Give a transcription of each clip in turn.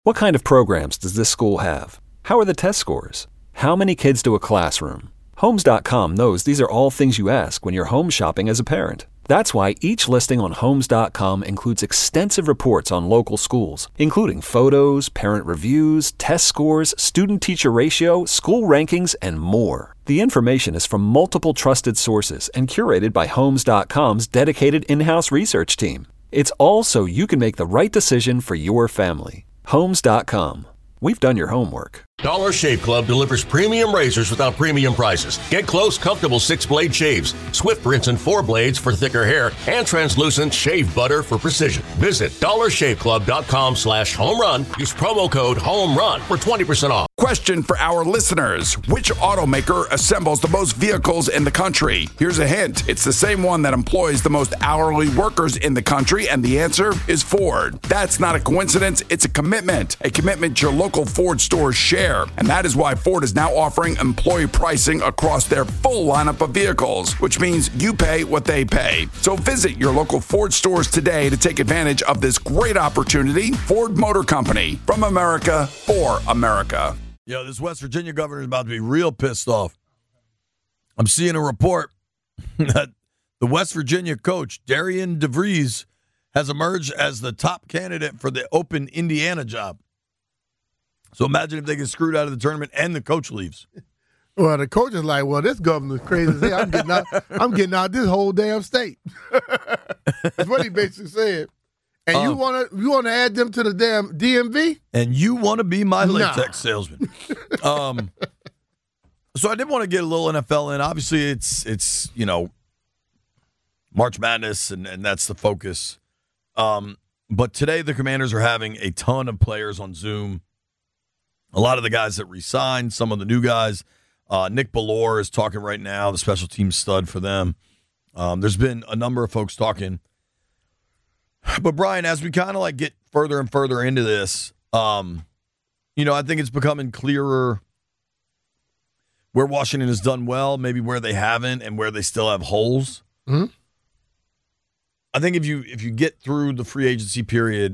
What kind of programs does this school have? How are the test scores? How many kids do a classroom? Homes.com knows these are all things you ask when you're home shopping as a parent. That's why each listing on Homes.com includes extensive reports on local schools, including photos, parent reviews, test scores, student-teacher ratio, school rankings, and more. The information is from multiple trusted sources and curated by Homes.com's dedicated in-house research team. It's all so you can make the right decision for your family. Homes.com. We've done your homework. Dollar Shave Club delivers premium razors without premium prices. Get close, comfortable 6-blade shaves, swift rinse and 4 blades for thicker hair, and translucent shave butter for precision. Visit dollarshaveclub.com/homerun. Use promo code HOMERUN for 20% off. Question for our listeners. Which automaker assembles the most vehicles in the country? Here's a hint. It's the same one that employs the most hourly workers in the country, and the answer is Ford. That's not a coincidence. It's a commitment your local Ford stores share. And that is why Ford is now offering employee pricing across their full lineup of vehicles, which means you pay what they pay. So visit your local Ford stores today to take advantage of this great opportunity. Ford Motor Company, from America for America. This West Virginia governor is about to be real pissed off. I'm seeing a report that the West Virginia coach, Darian DeVries, has emerged as the top candidate for the open Indiana job. So imagine if they get screwed out of the tournament and the coach leaves. Well, the coach is like, well, this governor's crazy as hell. I'm getting out this whole damn state. That's what he basically said. And you want to add them to the damn DMV? And you want to be my latex salesman. So I did want to get a little NFL in. Obviously, it's March Madness, and that's the focus. But today the Commanders are having a ton of players on Zoom. A lot of the guys that re-signed, some of the new guys. Nick Bellore is talking right now, the special team stud for them. There's been a number of folks talking. But, Brian, as we kind of get further and further into this, I think it's becoming clearer where Washington has done well, maybe where they haven't, and where they still have holes. Mm-hmm. I think if you get through the free agency period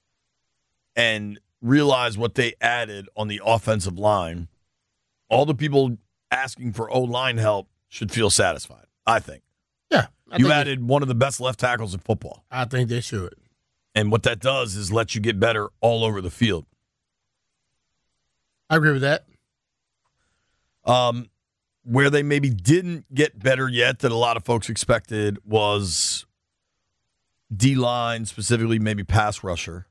and realize what they added on the offensive line, all the people asking for O-line help should feel satisfied, I think. Yeah. You added one of the best left tackles in football. I think they should. And what that does is let you get better all over the field. I agree with that. Where they maybe didn't get better yet that a lot of folks expected was D-line, specifically maybe pass rusher.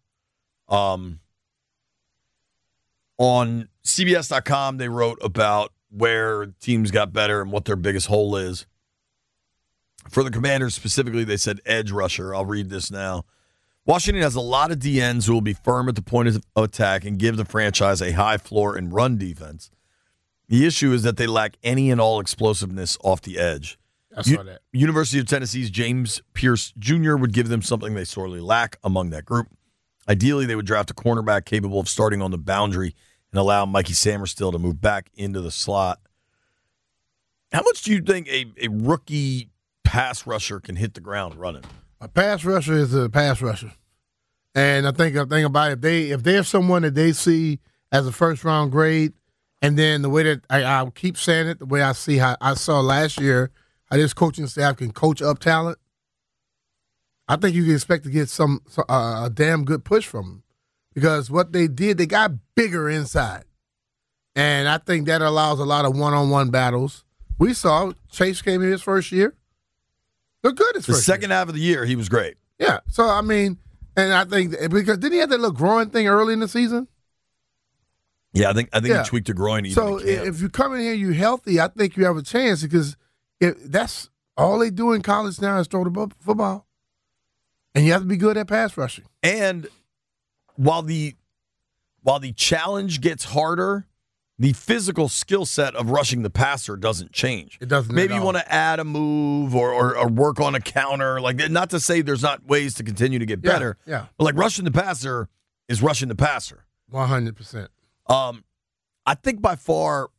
On CBS.com, they wrote about where teams got better and what their biggest hole is. For the Commanders specifically, they said edge rusher. I'll read this now. Washington has a lot of DNs who will be firm at the point of attack and give the franchise a high floor and run defense. The issue is that they lack any and all explosiveness off the edge. I saw that. University of Tennessee's James Pierce Jr. would give them something they sorely lack among that group. Ideally, they would draft a cornerback capable of starting on the boundary and allow Mikey Samerstill to move back into the slot. How much do you think a rookie pass rusher can hit the ground running? A pass rusher is a pass rusher. And I think about it, if there's someone that they see as a first-round grade, and then the way that I keep saying it, the way I see how I saw last year, how this coaching staff can coach up talent, I think you can expect to get a damn good push from them. Because what they did, they got bigger inside. And I think that allows a lot of one-on-one battles. We saw Chase came in his first year. Looked good his first year. The second half of the year, he was great. Yeah. So, I mean, and I think, because didn't he have that little groin thing early in the season? Yeah, I think he tweaked a groin. So if you come in here, you're healthy, I think you have a chance, because that's all they do in college now is throw the football. And you have to be good at pass rushing. And while the challenge gets harder, the physical skill set of rushing the passer doesn't change. It doesn't. Maybe you want to add a move or work on a counter. Not to say there's not ways to continue to get better. Yeah. But rushing the passer is rushing the passer. 100%. I think by far,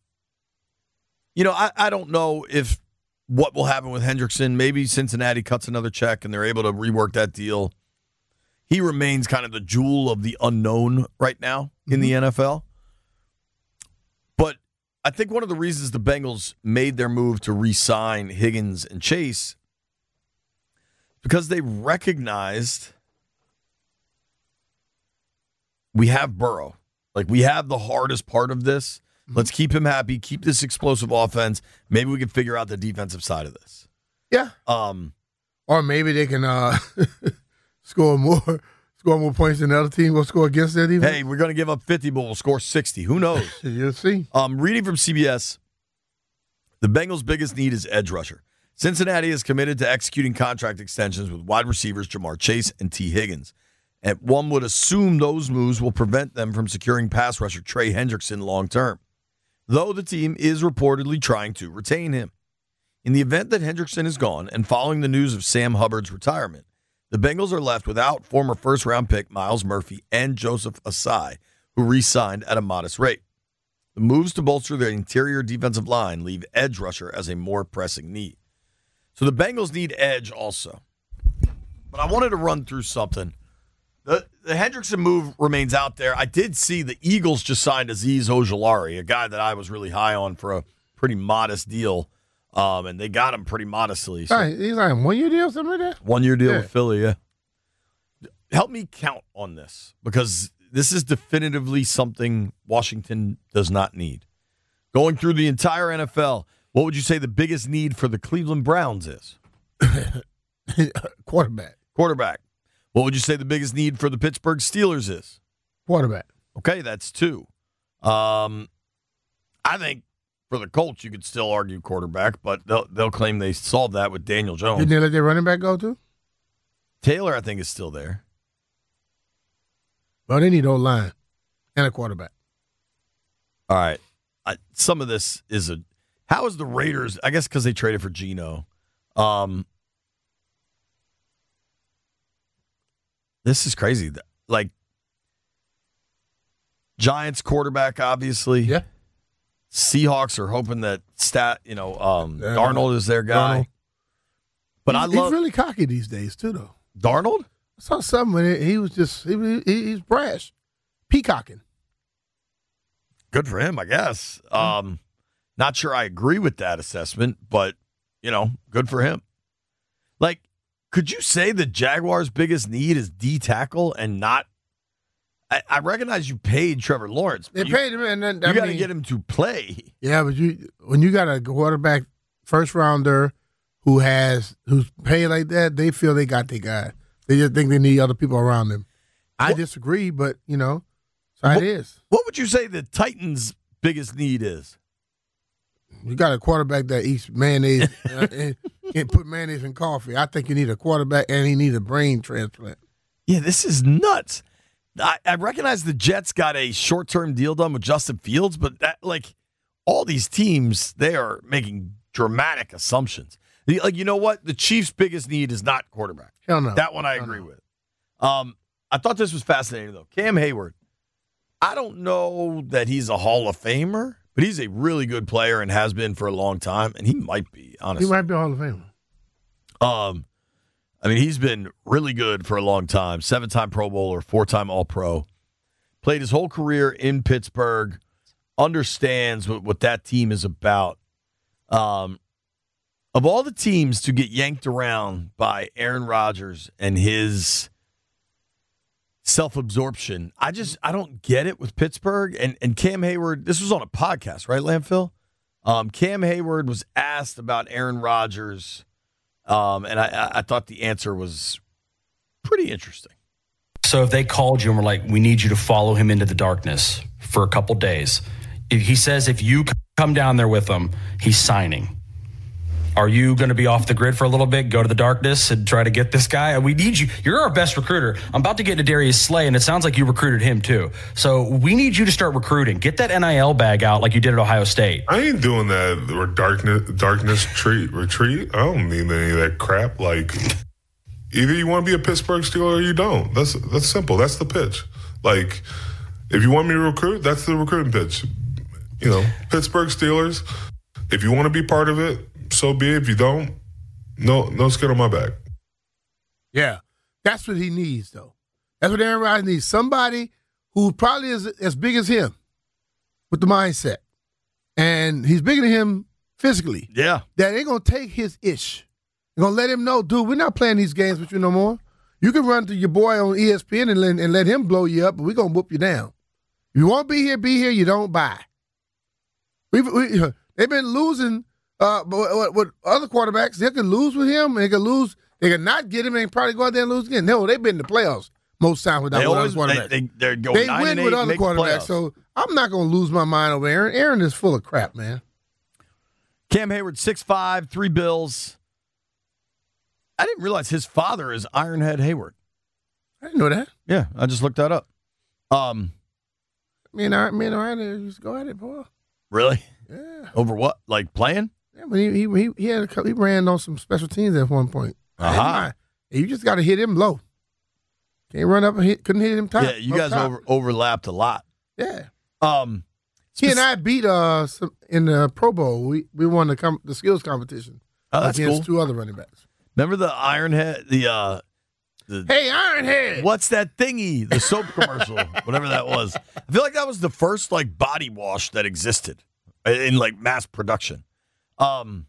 I don't know if what will happen with Hendrickson. Maybe Cincinnati cuts another check and they're able to rework that deal. he remains kind of the jewel of the unknown right now in the NFL. But I think one of the reasons the Bengals made their move to re-sign Higgins and Chase because they recognized we have Burrow. Like, we have the hardest part of this. Let's keep him happy, keep this explosive offense. Maybe we can figure out the defensive side of this. Yeah. Or maybe they can score more points than the other team will score against their defense. Hey, we're going to give up 50, but we'll score 60. Who knows? You'll see. Reading from CBS, the Bengals' biggest need is edge rusher. Cincinnati is committed to executing contract extensions with wide receivers Jamar Chase and T. Higgins. And one would assume those moves will prevent them from securing pass rusher Trey Hendrickson long term, though the team is reportedly trying to retain him. In the event that Hendrickson is gone, and following the news of Sam Hubbard's retirement, the Bengals are left without former first-round pick Myles Murphy and Joseph Asai, who re-signed at a modest rate. The moves to bolster their interior defensive line leave edge rusher as a more pressing need. So the Bengals need edge also. But I wanted to run through something. The Hendrickson move remains out there. I did see the Eagles just signed Azeez Ojulari, a guy that I was really high on for a pretty modest deal, and they got him pretty modestly. So. He's like a 1-year deal, something like that? 1-year deal with Philly, yeah. Help me count on this, because this is definitively something Washington does not need. Going through the entire NFL, what would you say the biggest need for the Cleveland Browns is? Quarterback. What would you say the biggest need for the Pittsburgh Steelers is? Quarterback. Okay, that's 2. I think for the Colts, you could still argue quarterback, but they'll claim they solved that with Daniel Jones. Didn't they let their running back go too? Taylor, I think, is still there. Well, they need O-line and a quarterback. All right. Some of this is how is the Raiders? I guess because they traded for Geno. This is crazy. Like, Giants quarterback, obviously. Yeah. Seahawks are hoping that Darnold is their guy. Darnold. But he's really cocky these days too, though. Darnold? I saw something when he was just he's brash, peacocking. Good for him, I guess. Not sure I agree with that assessment, but good for him. Like, could you say the Jaguars' biggest need is D tackle and not? I recognize you paid Trevor Lawrence. They paid him, and then you got to get him to play. Yeah, but when you got a quarterback first rounder who's paid like that, they feel they got their guy. They just think they need other people around them. I disagree, but so it is. What would you say the Titans' biggest need is? You got a quarterback that eats mayonnaise and put mayonnaise in coffee. I think you need a quarterback, and he needs a brain transplant. Yeah, this is nuts. I recognize the Jets got a short-term deal done with Justin Fields, but all these teams, they are making dramatic assumptions. Like, you know what? The Chiefs' biggest need is not quarterback. Hell no. That one I agree with. I thought this was fascinating, though. Cam Hayward. I don't know that he's a Hall of Famer, but he's a really good player and has been for a long time, and he might be, honestly. He might be a Hall of Famer. He's been really good for a long time. 7-time Pro Bowler, 4-time All-Pro. Played his whole career in Pittsburgh. Understands what that team is about. Of all the teams to get yanked around by Aaron Rodgers and his self-absorption, I don't get it with Pittsburgh. And Cam Hayward, this was on a podcast, right, Landfill? Cam Hayward was asked about Aaron Rodgers, and I thought the answer was pretty interesting. So if they called you and were like, we need you to follow him into the darkness for a couple days, he says if you come down there with him, he's signing. Are you going to be off the grid for a little bit, go to the darkness and try to get this guy? We need you. You're our best recruiter. I'm about to get to Darius Slay, and it sounds like you recruited him too. So we need you to start recruiting. Get that NIL bag out like you did at Ohio State. I ain't doing that or darkness retreat. I don't need any of that crap. Like, either you want to be a Pittsburgh Steeler or you don't. That's simple. That's the pitch. Like, if you want me to recruit, that's the recruiting pitch. Pittsburgh Steelers, if you want to be part of it, so be it. If you don't, no skin on my back. Yeah, that's what he needs, though. That's what Aaron Rodgers needs. Somebody who probably is as big as him with the mindset. And he's bigger than him physically. Yeah. That ain't going to take his ish. They're going to let him know, dude, we're not playing these games with you no more. You can run to your boy on ESPN and let him blow you up, but we're going to whoop you down. If you want to be here, you don't buy. They've been losing with other quarterbacks. They could lose with him, and they could lose. They could not get him and probably go out there and lose again. No, they've been in the playoffs most times with other quarterbacks. They win with other quarterbacks, so I'm not going to lose my mind over Aaron. Aaron is full of crap, man. Cam Hayward, 6'5", 3 bills. I didn't realize his father is Ironhead Hayward. I didn't know that. Yeah, I just looked that up. Me and Iron used to go at it, boy. Really? Yeah. Over what? Like playing? Yeah, but he ran on some special teams at one point. Uh-huh. You just got to hit him low. Can't run up and couldn't hit him top. Yeah, you guys overlapped a lot. Yeah. He and I beat in the Pro Bowl. We won the skills competition. Oh, that's against cool. 2 other running backs. Remember the Ironhead? The Hey, Ironhead! What's that thingy? The soap commercial, whatever that was. I feel like that was the first like body wash that existed in like mass production. So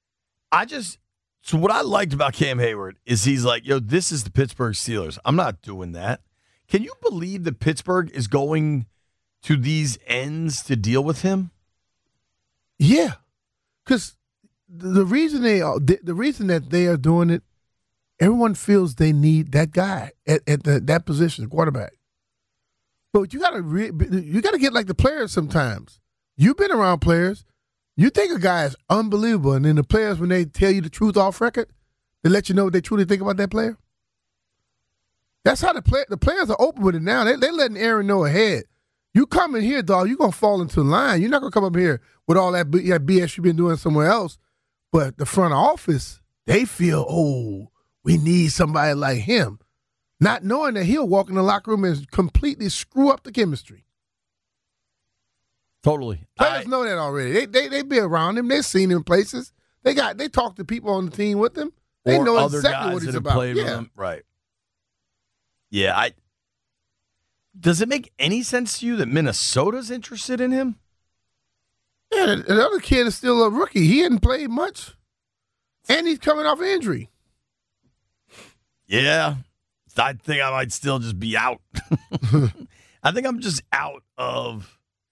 what I liked about Cam Hayward is he's like, yo, this is the Pittsburgh Steelers. I'm not doing that. Can you believe that Pittsburgh is going to these ends to deal with him? Yeah, because the reason that they are doing it, everyone feels they need that guy at that position, quarterback. But you gotta get like the players sometimes. You've been around players. You think a guy is unbelievable, and then the players, when they tell you the truth off record, they let you know what they truly think about that player. That's how the players are open with it now. They letting Aaron know ahead. You come in here, dog, you're going to fall into the line. You're not going to come up here with all that BS you've been doing somewhere else. But the front office, they feel, we need somebody like him, not knowing that he'll walk in the locker room and completely screw up the chemistry. Totally. Players know that already. They be around him. They've seen him places. They talk to people on the team with him. They know exactly what he's about. Played with him. Right. Yeah. Does it make any sense to you that Minnesota's interested in him? Yeah, the other kid is still a rookie. He hadn't played much, and he's coming off an injury. Yeah, I think I might still just be out. I think I'm just out of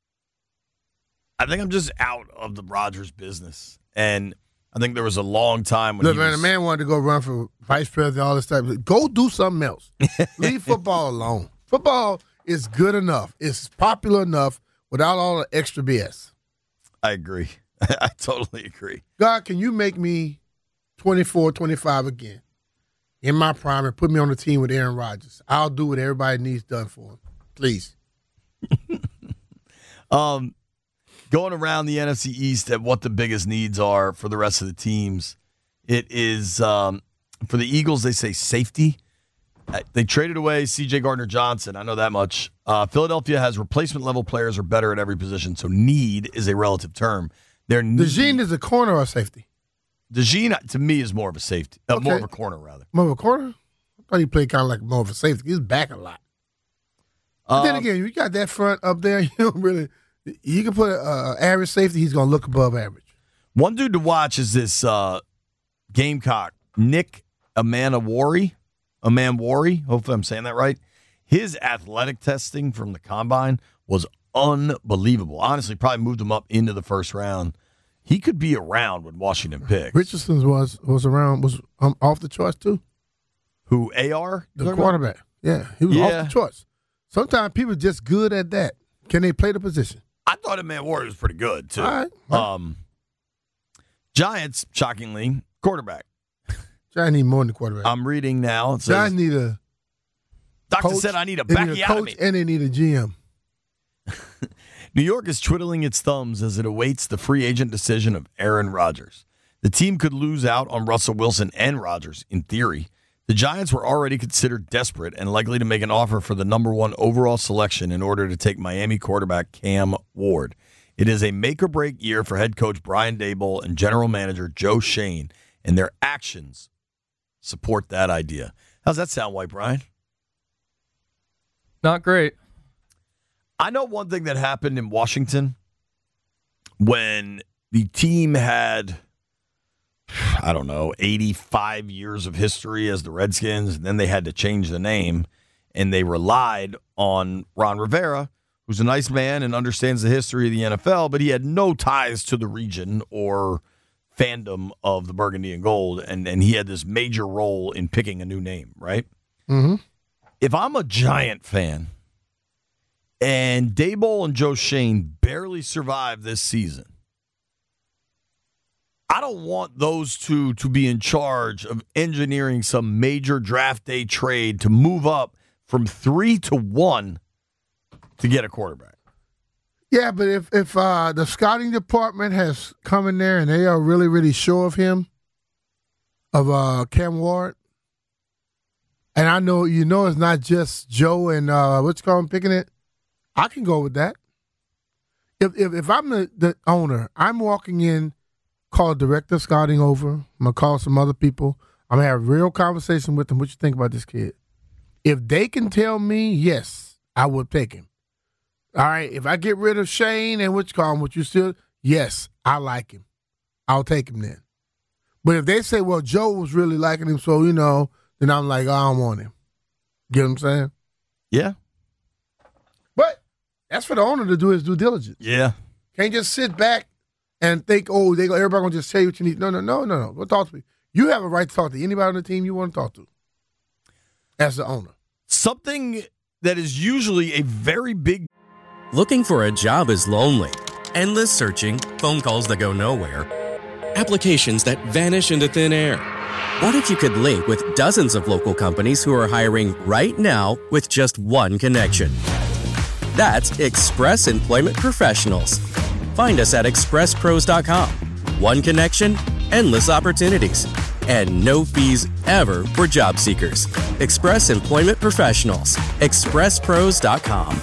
the Rodgers business. And I think there was a long time when the man wanted to go run for vice president, all this stuff. Go do something else. Leave football alone. Football is good enough. It's popular enough without all the extra BS. I agree. I totally agree. God, can you make me 24, 25 again in my prime and put me on the team with Aaron Rodgers? I'll do what everybody needs done for him. Please. Going around the NFC East at what the biggest needs are for the rest of the teams, it is for the Eagles, they say safety. They traded away C.J. Gardner-Johnson. I know that much. Philadelphia has replacement-level players or better at every position, so need is a relative term. DeJean is a corner or safety? DeJean, to me, is more of a safety. More of a corner, rather. More of a corner? I thought he played kind of like more of a safety. He's back a lot. But then again, you got that front up there. You don't really... You can put an average safety, he's going to look above average. One dude to watch is this Gamecock, Nick Amanwari. Hopefully I'm saying that right. His athletic testing from the combine was unbelievable. Honestly, probably moved him up into the first round. He could be around when Washington picks. Richardson was around, was off the charts too. Who, AR? The quarterback. Yeah, he was off the charts. Sometimes people are just good at that. Can they play the position? I thought Amanwari was pretty good, too. All right. Giants, shockingly, quarterback. Giants need more than the quarterback. I'm reading now. It says, Giants need a Doctor coach, said I need a they need a coach backiotomy. and they need a GM. New York is twiddling its thumbs as it awaits the free agent decision of Aaron Rodgers. The team could lose out on Russell Wilson and Rodgers, in theory. The Giants were already considered desperate and likely to make an offer for the number 1 overall selection in order to take Miami quarterback Cam Ward. It is a make-or-break year for head coach Brian Daboll and general manager Joe Schoen, and their actions support that idea. How's that sound, White Brian? Not great. I know one thing that happened in Washington when the team had, 85 years of history as the Redskins, and then they had to change the name, and they relied on Ron Rivera, who's a nice man and understands the history of the NFL, but he had no ties to the region or fandom of the Burgundy and Gold, and he had this major role in picking a new name, right? Mm-hmm. If I'm a Giant fan and Daboll and Joe Shane barely survived this season, I don't want those two to be in charge of engineering some major draft day trade to move up from 3 to 1 to get a quarterback. Yeah, but if the scouting department has come in there and they are really, really sure of him, of Cam Ward, and I know it's not just Joe and picking it, I can go with that. If I'm the owner, I'm walking in, call director of scouting over. I'm gonna call some other people. I'm gonna have a real conversation with them. What you think about this kid? If they can tell me yes, I would take him. All right, if I get rid of Shane and yes, I like him. I'll take him then. But if they say, well, Joe was really liking him, so, then I'm like, I don't want him. Get what I'm saying? Yeah. But that's for the owner to do his due diligence. Yeah. Can't just sit back and think, everybody going to just tell you what you need. No. Go talk to me. You have a right to talk to anybody on the team you want to talk to as the owner. Something that is usually a very big. Looking for a job is lonely. Endless searching, phone calls that go nowhere, applications that vanish into thin air. What if you could link with dozens of local companies who are hiring right now with just one connection? That's Express Employment Professionals. Find us at expresspros.com. One connection, endless opportunities, and no fees ever for job seekers. Express Employment Professionals. expresspros.com.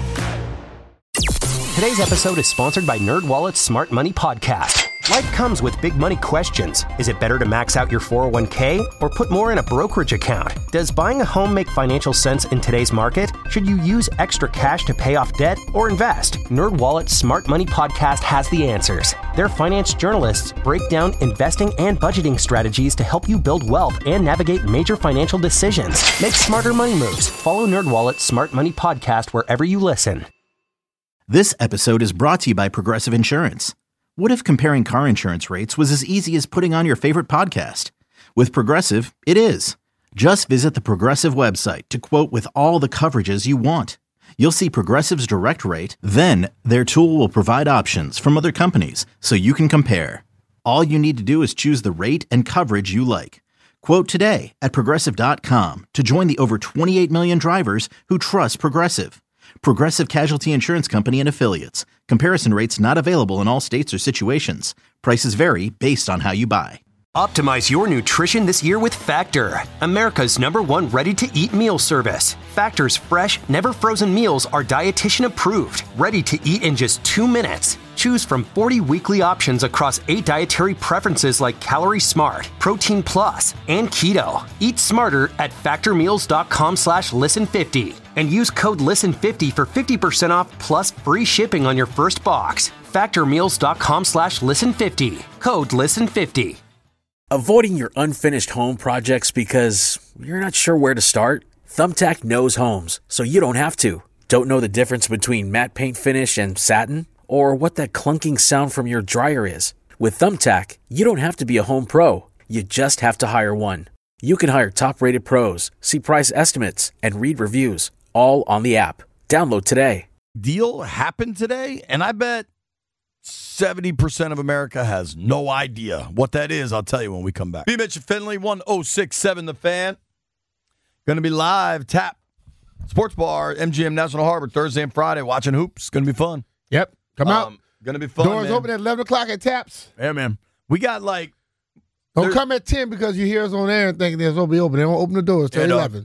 Today's episode is sponsored by NerdWallet's Smart Money Podcast. Life comes with big money questions. Is it better to max out your 401k or put more in a brokerage account? Does buying a home make financial sense in today's market? Should you use extra cash to pay off debt or invest? NerdWallet's Smart Money Podcast has the answers. Their finance journalists break down investing and budgeting strategies to help you build wealth and navigate major financial decisions. Make smarter money moves. Follow NerdWallet's Smart Money Podcast wherever you listen. This episode is brought to you by Progressive Insurance. What if comparing car insurance rates was as easy as putting on your favorite podcast? With Progressive, it is. Just visit the Progressive website to quote with all the coverages you want. You'll see Progressive's direct rate, then their tool will provide options from other companies so you can compare. All you need to do is choose the rate and coverage you like. Quote today at Progressive.com to join the over 28 million drivers who trust Progressive. Progressive Casualty Insurance Company and Affiliates. Comparison rates not available in all states or situations. Prices vary based on how you buy. Optimize your nutrition this year with Factor, America's #1 ready-to-eat meal service. Factor's fresh, never-frozen meals are dietitian approved, ready to eat in just 2 minutes. Choose from 40 weekly options across 8 dietary preferences like Calorie Smart, Protein Plus, and Keto. Eat smarter at factormeals.com/listen50 and use code LISTEN50 for 50% off plus free shipping on your first box. Factormeals.com/listen50. Code LISTEN50. Avoiding your unfinished home projects because you're not sure where to start? Thumbtack knows homes, so you don't have to. Don't know the difference between matte paint finish and satin? Or what that clunking sound from your dryer is? With Thumbtack, you don't have to be a home pro. You just have to hire one. You can hire top-rated pros, see price estimates, and read reviews, all on the app. Download today. Deal happened today, and I bet 70% of America has no idea what that is. I'll tell you when we come back. B. Mitch and Finley, 1067 The Fan. Going to be live, Tap Sports Bar, MGM National Harbor, Thursday and Friday, watching hoops. Going to be fun. Yep. Come out. Going to be fun, Doors man. open at 11 o'clock at Taps. Yeah, man. We got like... Don't come at 10 because you hear us on air and think there's going to be open. They won't open the doors till 11.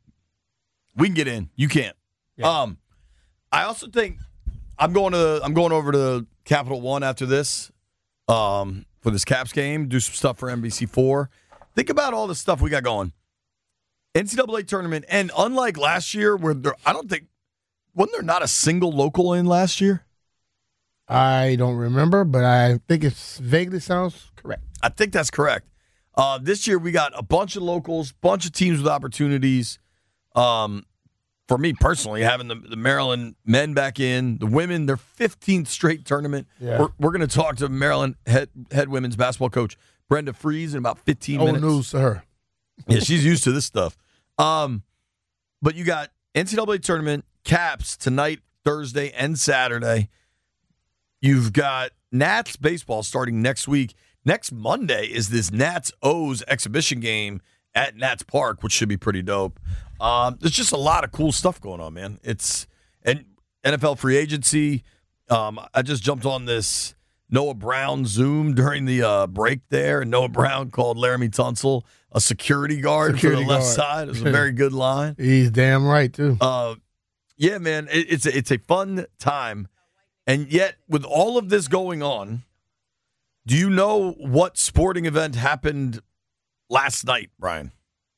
We can get in. You can't. Yeah. I also think I'm going over to Capital One after this for this Caps game, do some stuff for NBC4. Think about all the stuff we got going. NCAA tournament, and unlike last year, where wasn't there not a single local in last year? I don't remember, but I think it vaguely sounds correct. I think that's correct. This year we got a bunch of locals, bunch of teams with opportunities. For me personally, having the Maryland men back in, the women, their 15th straight tournament. Yeah. We're going to talk to Maryland head women's basketball coach Brenda Fries in about 15 minutes. Old news to her. Yeah, she's used to this stuff. But you got NCAA tournament, Caps tonight, Thursday, and Saturday. You've got Nats baseball starting next week. Next Monday is this Nats-O's exhibition game at Nats Park, which should be pretty dope. There's just a lot of cool stuff going on, man. And NFL free agency. I just jumped on this Noah Brown Zoom during the break there, and Noah Brown called Laramie Tunsil a security guard for the left side. It was a very good line. He's damn right, too. Yeah, man, it's a fun time. And yet, with all of this going on, do you know what sporting event happened last night, Brian?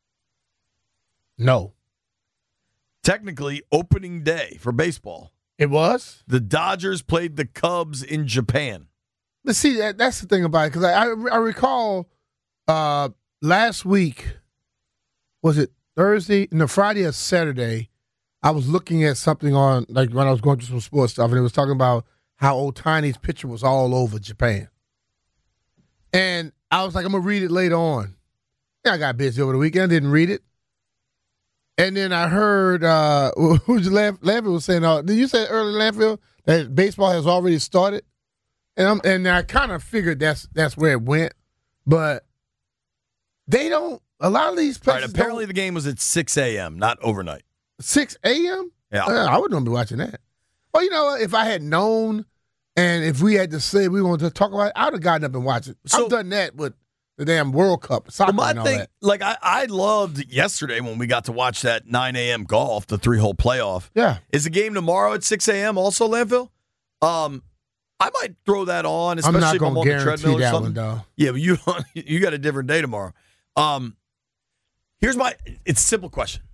No. Technically, opening day for baseball. It was? The Dodgers played the Cubs in Japan. But see, that's the thing about it, because I recall last week, was it Thursday? No, Friday or Saturday, I was looking at something on, like when I was going through some sports stuff, and it was talking about how Ohtani's picture was all over Japan. And I was like, I'm going to read it later on. Yeah, I got busy over the weekend, didn't read it. And then I heard, Landfill was saying, did you say earlier, Landfill, that baseball has already started? And I kind of figured that's where it went. But they don't, a lot of these places. Right, apparently the game was at 6 a.m., not overnight. 6 a.m.? Yeah. I wouldn't be watching that. Well, you know what? If I had known and if we had to say we wanted to talk about it, I would have gotten up and watched it. I've done that with the damn World Cup, soccer and all that. Like, I loved yesterday when we got to watch that 9 a.m. golf, the 3-hole playoff. Yeah. Is the game tomorrow at 6 a.m. also, Landfill? I might throw that on, especially if I'm on the treadmill or something. Though. Yeah, but you got a different day tomorrow. It's a simple question.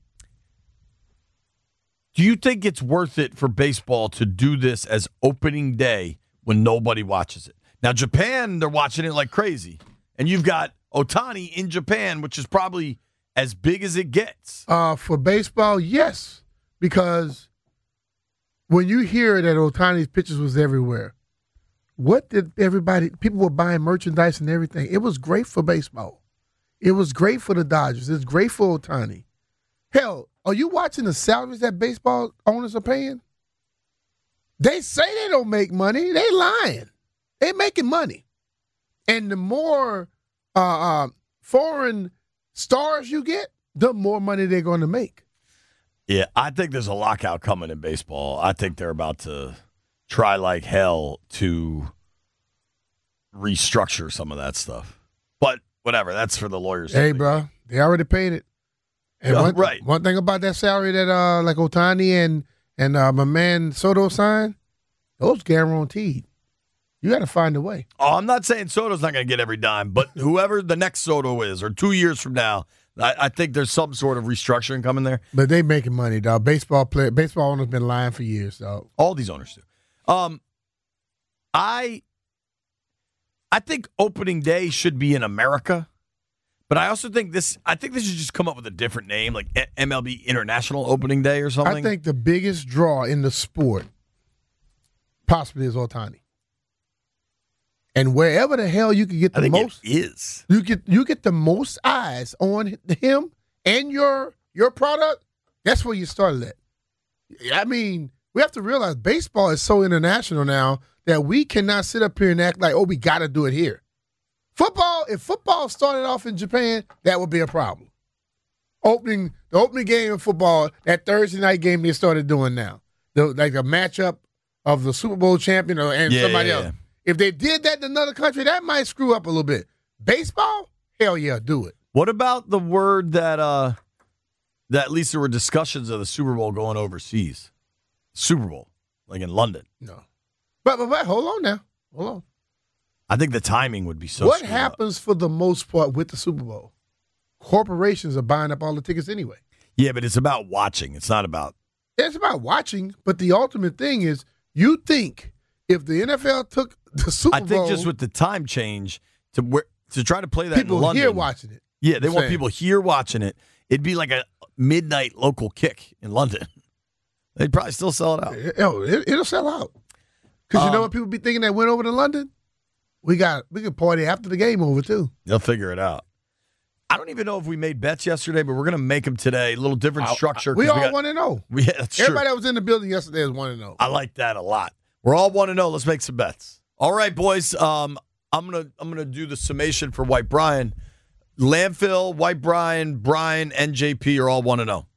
Do you think it's worth it for baseball to do this as opening day when nobody watches it? Now, Japan, they're watching it like crazy. And you've got Ohtani in Japan, which is probably as big as it gets. For baseball, yes. Because when you hear that Ohtani's pictures was everywhere, what did people were buying merchandise and everything. It was great for baseball. It was great for the Dodgers. It's great for Ohtani. Hell, are you watching the salaries that baseball owners are paying? They say they don't make money. They lying. They making money. And the more foreign stars you get, the more money they're going to make. Yeah, I think there's a lockout coming in baseball. I think they're about to try like hell to restructure some of that stuff. But whatever, that's for the lawyers. Hey, bro, they already paid it. And one thing about that salary that like Ohtani and my man Soto signed, those guaranteed. You got to find a way. Oh, I'm not saying Soto's not going to get every dime, but whoever the next Soto is, or 2 years from now, I think there's some sort of restructuring coming there. But they making money, dog. Baseball owners been lying for years, dog. All these owners do. I think opening day should be in America, but I also think they should just come up with a different name, like MLB International Opening Day or something. I think the biggest draw in the sport possibly is Ohtani. And wherever the hell you can get the most, you get the most eyes on him and your product. That's where you started at. I mean, we have to realize baseball is so international now that we cannot sit up here and act like, we got to do it here. If football started off in Japan, that would be a problem. The opening game of football, that Thursday night game they started doing now, like a matchup of the Super Bowl champion and somebody else. If they did that in another country, that might screw up a little bit. Baseball? Hell yeah, do it. What about the word that at least there were discussions of the Super Bowl going overseas? Super Bowl, like in London. No. But hold on now. Hold on. I think the timing would be so What happens for the most part with the Super Bowl? corporations are buying up all the tickets anyway. Yeah, but it's about watching. It's not about. It's about watching, but the ultimate thing is you think if the NFL took the Super Bowl. I think just with the time change to try to play that in London. People here watching it. Yeah, they want people here watching it. It'd be like a midnight local kick in London. They'd probably still sell it out. It'll sell out. Because you know what people be thinking that went over to London? We could party after the game over, too. They'll figure it out. I don't even know if we made bets yesterday, but we're going to make them today. A little different structure. We all 1-0. Yeah, that's true. Everybody that was in the building yesterday is 1-0. I like that a lot. We're all 1-0. Let's make some bets. All right, boys. I'm gonna do the summation for White Brian. Landfill, White Brian, and JP are all 1-0.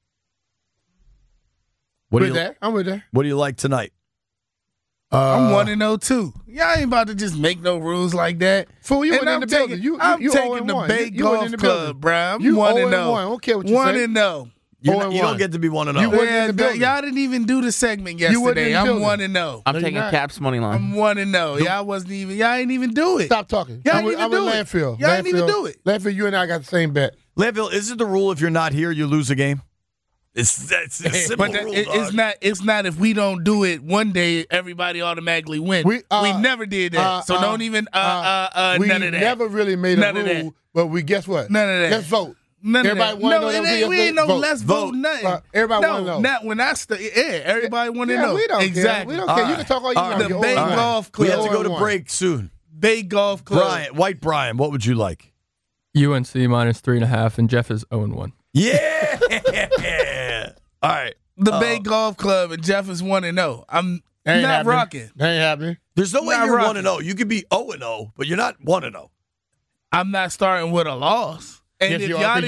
I'm with that. What do you like tonight? I'm 1-0 too. Y'all ain't about to just make no rules like that. Fool, you went in the building. I'm taking the Bay Golf Club, bro. I'm 1-0. I don't care what you say. 1-0. You don't get to be 1-0. Y'all didn't even do the segment yesterday. I'm 1-0. I'm taking Cap's money line. I'm 1-0. Y'all ain't even do it. Stop talking. Y'all ain't even do it. Landfill. Y'all ain't even do it. Landfill, you and I got the same bet. Landfill, is it the rule if you're not here, you lose a game? It's a simple rule, it's not if we don't do it one day, everybody automatically win. We never did that. So don't even none of that. We never really made a rule, but we guess what? None of that. Let's vote. Everybody want to know. We ain't no let's vote nothing. Everybody want to know. Not when I everybody want to know. We don't exactly. Care. We don't care. You can talk all you want. The Bay Golf Club. We have to go to break soon. Bay Golf Club. White Brian, what would you like? UNC minus 3.5, and Jeff is 0-1. Yeah. All right. The Bay Golf Club and Jeff is 1-0. I'm not rocking. That ain't happening. There's no way you're 1-0. You could be 0-0, but you're not 1-0. I'm not starting with a loss. And if y'all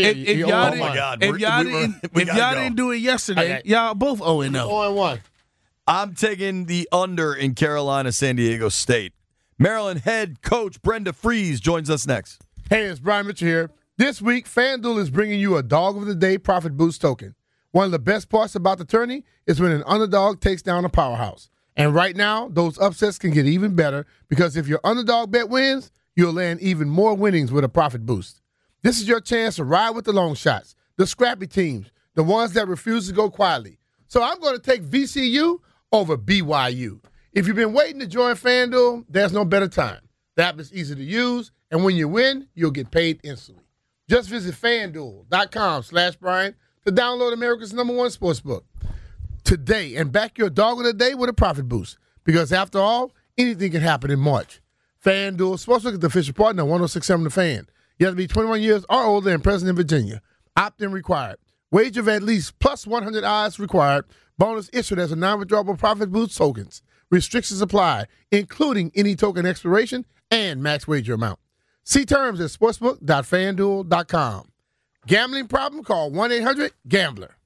didn't do it yesterday, y'all both 0-0. 0-1. I'm taking the under in Carolina, San Diego State. Maryland head coach Brenda Freese joins us next. Hey, it's Brian Mitchell here. This week, FanDuel is bringing you a Dog of the Day Profit Boost token. One of the best parts about the tourney is when an underdog takes down a powerhouse. And right now, those upsets can get even better because if your underdog bet wins, you'll land even more winnings with a profit boost. This is your chance to ride with the long shots, the scrappy teams, the ones that refuse to go quietly. So I'm going to take VCU over BYU. If you've been waiting to join FanDuel, there's no better time. The app is easy to use, and when you win, you'll get paid instantly. Just visit FanDuel.com/Brian to download America's #1 sportsbook today and back your dog of the day with a profit boost. Because after all, anything can happen in March. FanDuel Sportsbook is the official partner of 106.7 The Fan. You have to be 21 years or older and present in Virginia. Opt-in required. Wager of at least plus 100 odds required. Bonus issued as a non-withdrawable profit boost tokens. Restrictions apply, including any token expiration and max wager amount. See terms at sportsbook.fanduel.com. Gambling problem? Call 1-800-GAMBLER.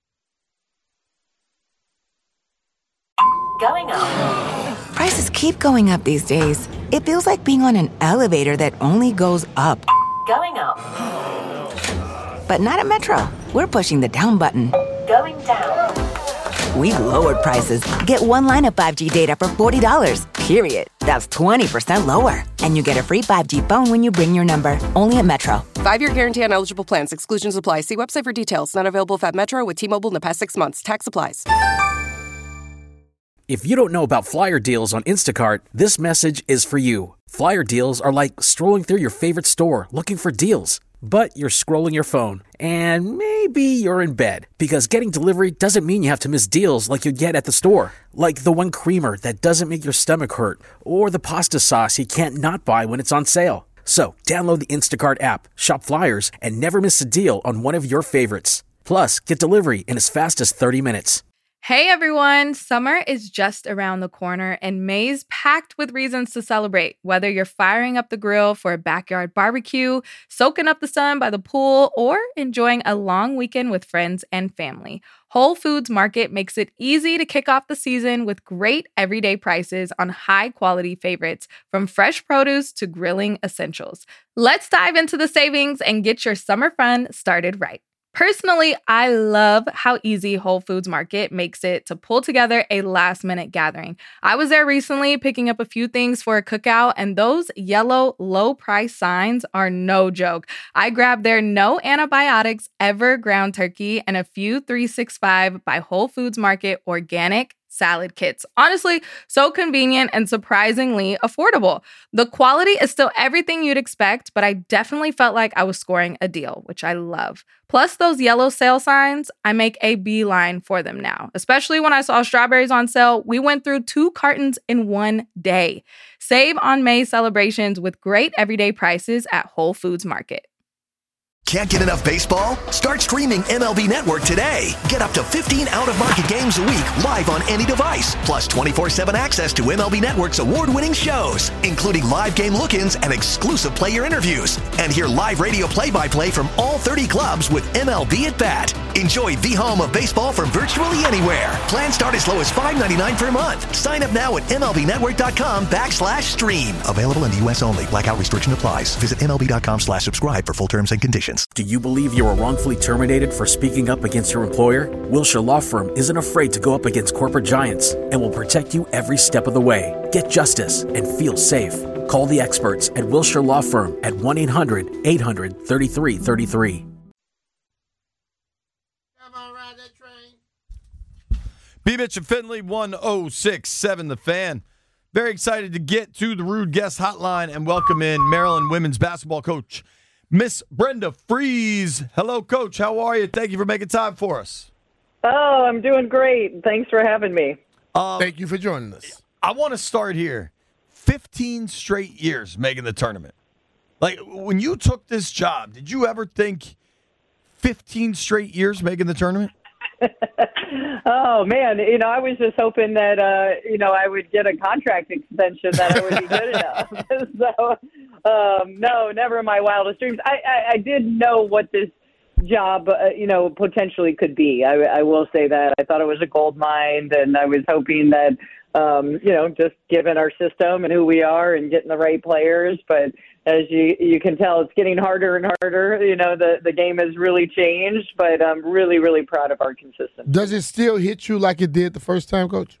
Going up. Prices keep going up these days. It feels like being on an elevator that only goes up. Going up. But not at Metro. We're pushing the down button. Going down. We've lowered prices. Get one line of 5G data for $40, period. That's 20% lower. And you get a free 5G phone when you bring your number. Only at Metro. 5-year guarantee on eligible plans. Exclusions apply. See website for details. Not available at Metro with T-Mobile in the past 6 months. Tax applies. If you don't know about Flyer Deals on Instacart, this message is for you. Flyer Deals are like strolling through your favorite store looking for deals. But you're scrolling your phone, and maybe you're in bed, because getting delivery doesn't mean you have to miss deals like you'd get at the store. Like the one creamer that doesn't make your stomach hurt, or the pasta sauce you can't not buy when it's on sale. So download the Instacart app, shop Flyers, and never miss a deal on one of your favorites. Plus, get delivery in as fast as 30 minutes. Hey everyone, summer is just around the corner and May's packed with reasons to celebrate. Whether you're firing up the grill for a backyard barbecue, soaking up the sun by the pool, or enjoying a long weekend with friends and family, Whole Foods Market makes it easy to kick off the season with great everyday prices on high-quality favorites, from fresh produce to grilling essentials. Let's dive into the savings and get your summer fun started right. Personally, I love how easy Whole Foods Market makes it to pull together a last-minute gathering. I was there recently picking up a few things for a cookout, and those yellow low-price signs are no joke. I grabbed their no antibiotics ever ground turkey and a few 365 by Whole Foods Market organic salad kits. Honestly, so convenient and surprisingly affordable. The quality is still everything you'd expect, but I definitely felt like I was scoring a deal, which I love. Plus those yellow sale signs, I make a beeline for them now. Especially when I saw strawberries on sale, we went through 2 cartons in one day. Save on May celebrations with great everyday prices at Whole Foods Market. Can't get enough baseball? Start streaming MLB Network today. Get up to 15 out-of-market games a week live on any device. Plus 24/7 access to MLB Network's award-winning shows, including live game look-ins and exclusive player interviews. And hear live radio play-by-play from all 30 clubs with MLB at Bat. Enjoy the home of baseball from virtually anywhere. Plans start as low as $5.99 per month. Sign up now at MLBnetwork.com/stream. Available in the U.S. only. Blackout restriction applies. Visit MLB.com/subscribe for full terms and conditions. Do you believe you were wrongfully terminated for speaking up against your employer? Wilshire Law Firm isn't afraid to go up against corporate giants and will protect you every step of the way. Get justice and feel safe. Call the experts at Wilshire Law Firm at 1-800-800-3333. B. Mitch and Finley, 106.7 The Fan. Very excited to get to the Rude Guest Hotline and welcome in Maryland women's basketball coach, Miss Brenda Frese. Hello, Coach. How are you? Thank you for making time for us. Oh, I'm doing great. Thanks for having me. Thank you for joining us. I want to start here. 15 straight years making the tournament. Like, when you took this job, did you ever think 15 straight years making the tournament? Oh, man. I was just hoping that, I would get a contract extension, that I would be good enough. So, no, never in my wildest dreams. I did know what this job, potentially could be. I will say that. I thought it was a gold mine, and I was hoping that, just given our system and who we are and getting the right players. But as you can tell, it's getting harder and harder. The game has really changed, but I'm really, really proud of our consistency. Does it still hit you like it did the first time, Coach?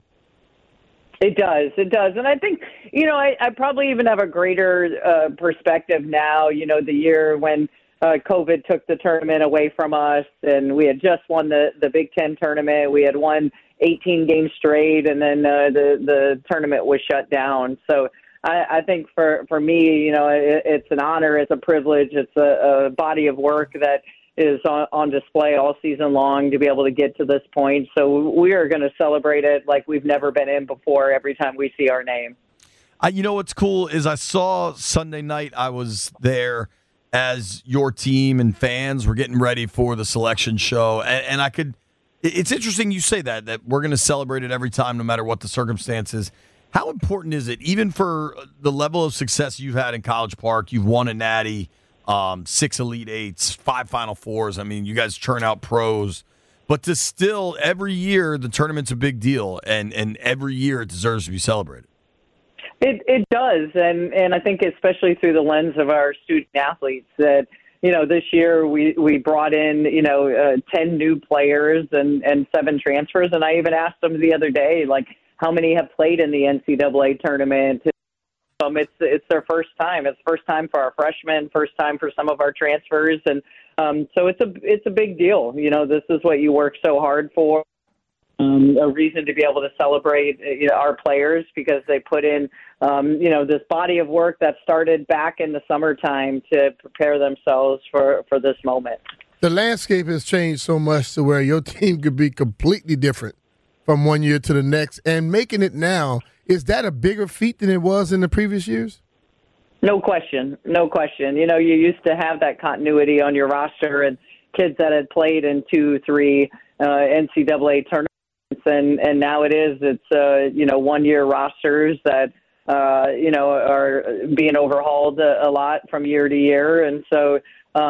It does. And I think, I probably even have a greater perspective now, the year when COVID took the tournament away from us, and we had just won the Big Ten tournament. We had won 18 games straight, and then the tournament was shut down. So I think for me, it's an honor, it's a privilege, it's a body of work that is on display all season long to be able to get to this point. So we are going to celebrate it like we've never been in before every time we see our name. What's cool is I saw Sunday night, I was there as your team and fans were getting ready for the selection show. And I could, it's interesting you say that we're going to celebrate it every time, no matter what the circumstances. How important is it, even for the level of success you've had in College Park? You've won a Natty, 6 Elite Eights, 5 Final Fours. I mean, you guys churn out pros. But to still, every year, the tournament's a big deal, and every year it deserves to be celebrated. It does, and I think especially through the lens of our student athletes that, this year we brought in, 10 new players and 7 transfers, and I even asked them the other day, like, how many have played in the NCAA tournament? It's their first time. It's first time for our freshmen, first time for some of our transfers, and so it's a big deal. This is what you work so hard for. A reason to be able to celebrate our players because they put in this body of work that started back in the summertime to prepare themselves for this moment. The landscape has changed so much to where your team could be completely different from one year to the next, and making it now, is that a bigger feat than it was in the previous years? No question. You used to have that continuity on your roster and kids that had played in 2, 3 NCAA tournaments. And now it's 1-year rosters that, are being overhauled a lot from year to year. And so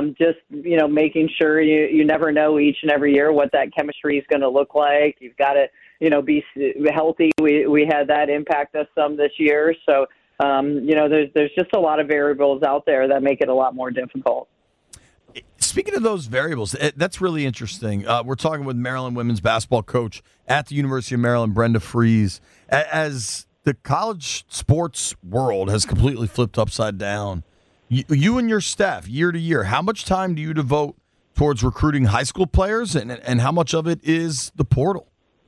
making sure you never know each and every year what that chemistry is going to look like. You've got to, be healthy. We had that impact us some this year. So, there's just a lot of variables out there that make it a lot more difficult. speaking of those variables, that's really interesting. We're talking with Maryland women's basketball coach at the University of Maryland, Brenda Frese. As the college sports world has completely flipped upside down, you and your staff, year to year, how much time do you devote towards recruiting high school players, and how much of it is the portal?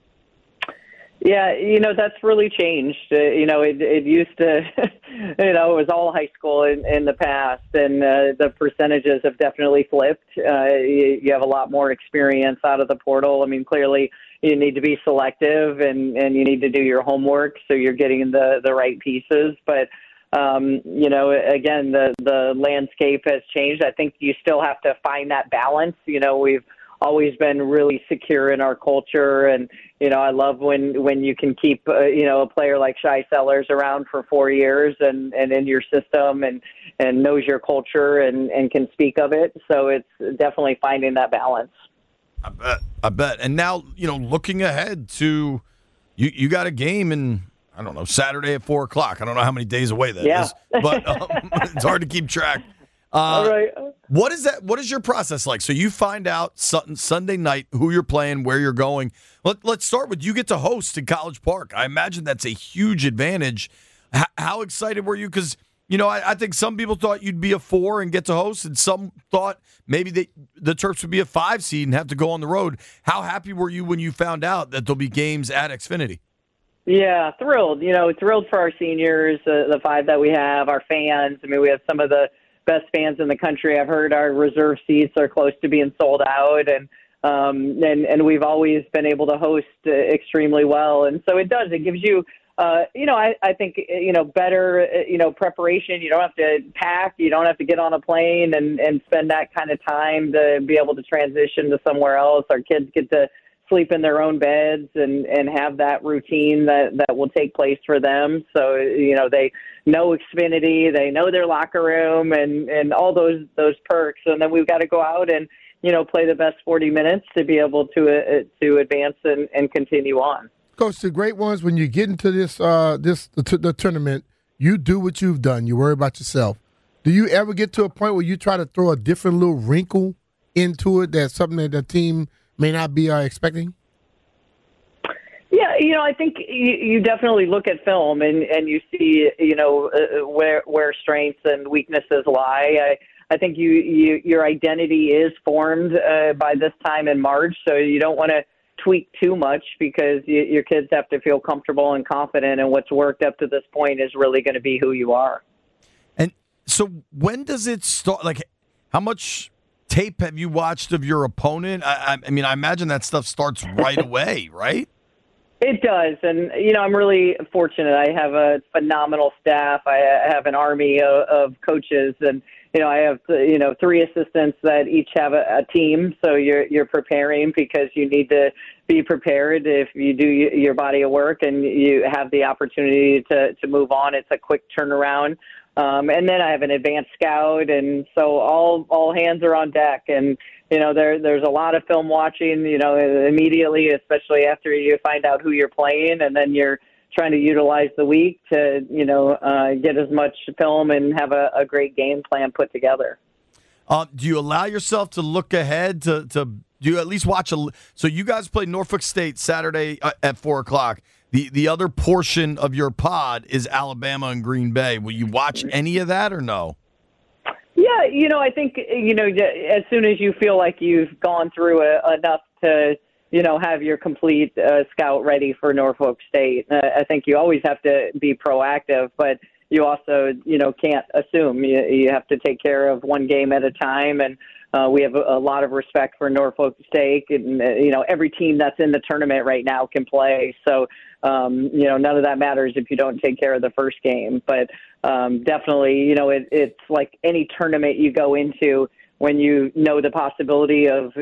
Yeah, that's really changed. It used to, it was all high school in the past, and the percentages have definitely flipped. You have a lot more experience out of the portal. I mean, clearly you need to be selective and you need to do your homework so you're getting the right pieces. But, again, the landscape has changed. I think you still have to find that balance. We've always been really secure in our culture. And, I love when you can keep, a player like Shai Sellers around for 4 years and in your system and knows your culture and can speak of it. So it's definitely finding that balance. I bet. And now, looking ahead to you got a game in, I don't know, Saturday at 4 o'clock. I don't know how many days away that is, but it's hard to keep track. All right. What is that? What is your process like? So you find out Sunday night who you're playing, where you're going. Let's start with you get to host in College Park. I imagine that's a huge advantage. How excited were you? Because, I think some people thought you'd be a 4 and get to host, and some thought maybe the Terps would be a 5 seed and have to go on the road. How happy were you when you found out that there'll be games at Xfinity? Yeah, thrilled. Thrilled for our seniors, the 5 that we have, our fans. I mean, we have some of the best fans in the country. I've heard our reserve seats are close to being sold out, and we've always been able to host extremely well. And so it gives you, I think, better, preparation. You don't have to pack. You don't have to get on a plane and spend that kind of time to be able to transition to somewhere else. Our kids get to sleep in their own beds and have that routine that will take place for them. So, they know Xfinity, they know their locker room and all those perks. And then we've got to go out and, play the best 40 minutes to be able to advance and continue on. Coach, the great ones, when you get into the tournament, you do what you've done. You worry about yourself. Do you ever get to a point where you try to throw a different little wrinkle into it, that's something that the team may not be expecting? Yeah, I think you definitely look at film and you see, where strengths and weaknesses lie. I think your identity is formed by this time in March, so you don't want to tweak too much because your kids have to feel comfortable and confident, and what's worked up to this point is really going to be who you are. And so when does it start? Like, how much tape have you watched of your opponent? I mean, I imagine that stuff starts right away, right? It does. And, I'm really fortunate. I have a phenomenal staff. I have an army of coaches, and, I have, 3 assistants that each have a team. So you're preparing because you need to be prepared if you do your body of work and you have the opportunity to move on. It's a quick turnaround. And then I have an advanced scout, and so all hands are on deck. And there's a lot of film watching. Immediately, especially after you find out who you're playing, and then you're trying to utilize the week to get as much film and have a great game plan put together. Do you allow yourself to look ahead to do you at least watch so you guys play Norfolk State Saturday at 4 o'clock. The other portion of your pod is Alabama and Green Bay. Will you watch any of that or no? Yeah, I think, as soon as you feel like you've gone through enough to, have your complete scout ready for Norfolk State, I think you always have to be proactive, but you also, can't assume. You have to take care of one game at a time, and we have a lot of respect for Norfolk State, and, every team that's in the tournament right now can play. So, none of that matters if you don't take care of the first game. But definitely, it's like any tournament you go into when you know the possibility of,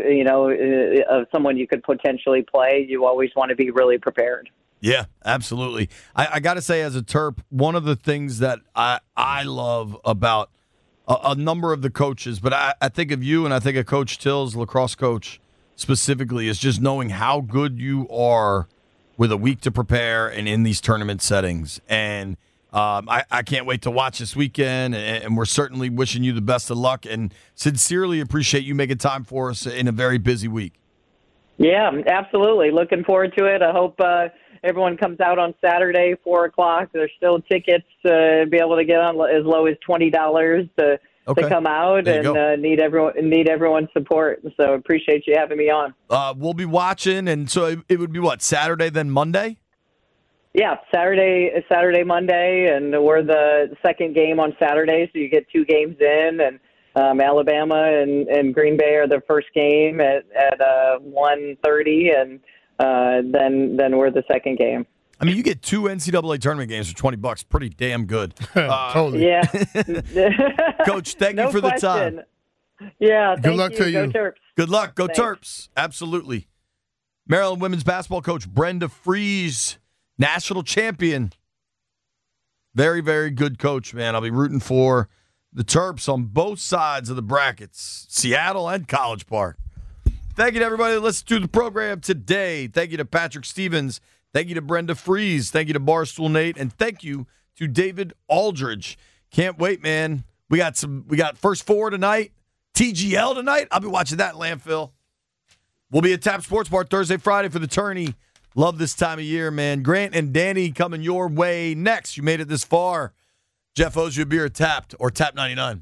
of someone you could potentially play, you always want to be really prepared. Yeah, absolutely. I got to say, as a Terp, one of the things that I love about a number of the coaches, but I think of you and I think of Coach Tills, lacrosse coach specifically, is just knowing how good you are with a week to prepare and in these tournament settings. And I can't wait to watch this weekend, and we're certainly wishing you the best of luck and sincerely appreciate you making time for us in a very busy week. Yeah, absolutely. Looking forward to it. I hope everyone comes out on Saturday, 4 o'clock. There's still tickets to be able to get on as low as $20 to come out, and need everyone's support. So appreciate you having me on. We'll be watching, and so it would be what, Saturday then Monday? Yeah, Saturday, Monday, and we're the second game on Saturday, so you get 2 games in, and Alabama and Green Bay are the first game at 1:30, and then we're the second game. I mean, you get 2 NCAA tournament games for $20. Pretty damn good. Totally. Yeah. Coach, thank you for the time. Yeah, good luck to you. Go Terps. Good luck. Go Thanks. Terps. Absolutely. Maryland women's basketball coach Brenda Frese, national champion. Very, very good coach, man. I'll be rooting for the Terps on both sides of the brackets, Seattle and College Park. Thank you to everybody that listened to the program today. Thank you to Patrick Stevens. Thank you to Brenda Frese. Thank you to Barstool Nate. And thank you to David Aldridge. Can't wait, man. We got First Four tonight. TGL tonight. I'll be watching that in Landfill. We'll be at Tap Sports Bar Thursday, Friday for the tourney. Love this time of year, man. Grant and Danny coming your way next. You made it this far. Jeff owes you a beer at Tapped or Tap 99.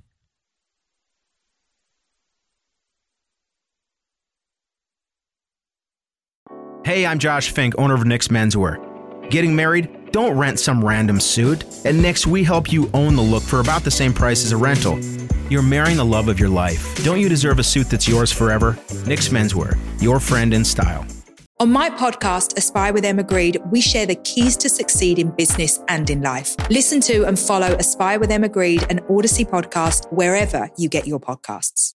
Hey, I'm Josh Fink, owner of Nick's Menswear. Getting married? Don't rent some random suit. At Nick's, we help you own the look for about the same price as a rental. You're marrying the love of your life. Don't you deserve a suit that's yours forever? Nick's Menswear, your friend in style. On my podcast, Aspire with Emma Grede, we share the keys to succeed in business and in life. Listen to and follow Aspire with Emma Grede, an Odyssey podcast, wherever you get your podcasts.